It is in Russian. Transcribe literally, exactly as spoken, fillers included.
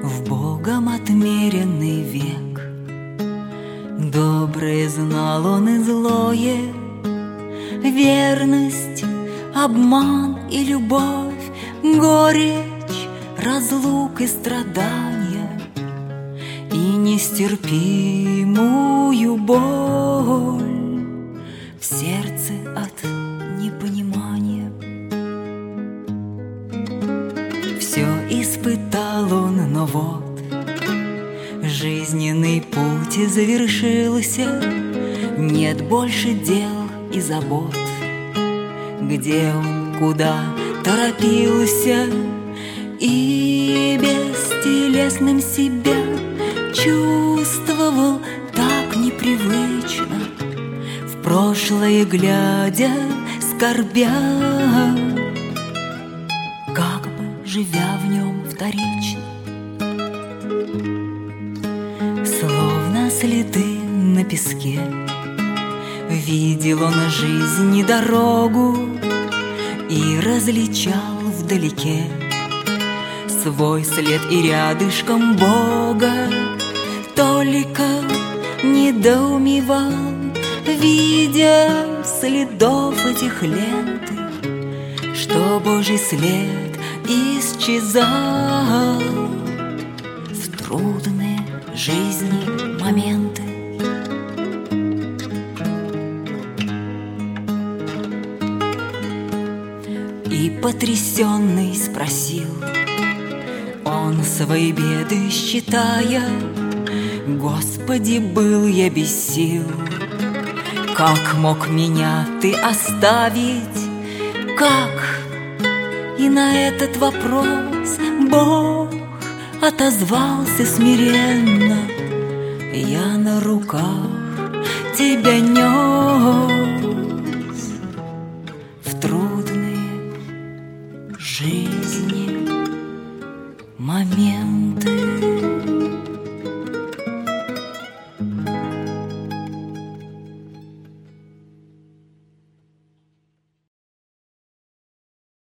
в Богом отмеренный век. Доброе знал он и злое, верность, обман и любовь, горечь, разлук и страдания, и нестерпимую боль в сердце от непонимания. Все испытал он, но вот жизненный путь завершился, нет больше дел и забот. Где он, куда торопился, и бестелесным себя чувствовал так непривычно, в прошлое глядя, скорбя, как бы живя в нем вторично. Словно следы на песке видел он жизнь и дорогу, и различал вдалеке свой след и рядышком Бога. Только недоумевал, видя следов этих ленты, что Божий след исчезал в трудные жизни моменты. И потрясенный спросил он, свои беды считая: Господи, был я без сил, как мог меня Ты оставить? Как? И на этот вопрос Бог отозвался смиренно: я на руках тебя нес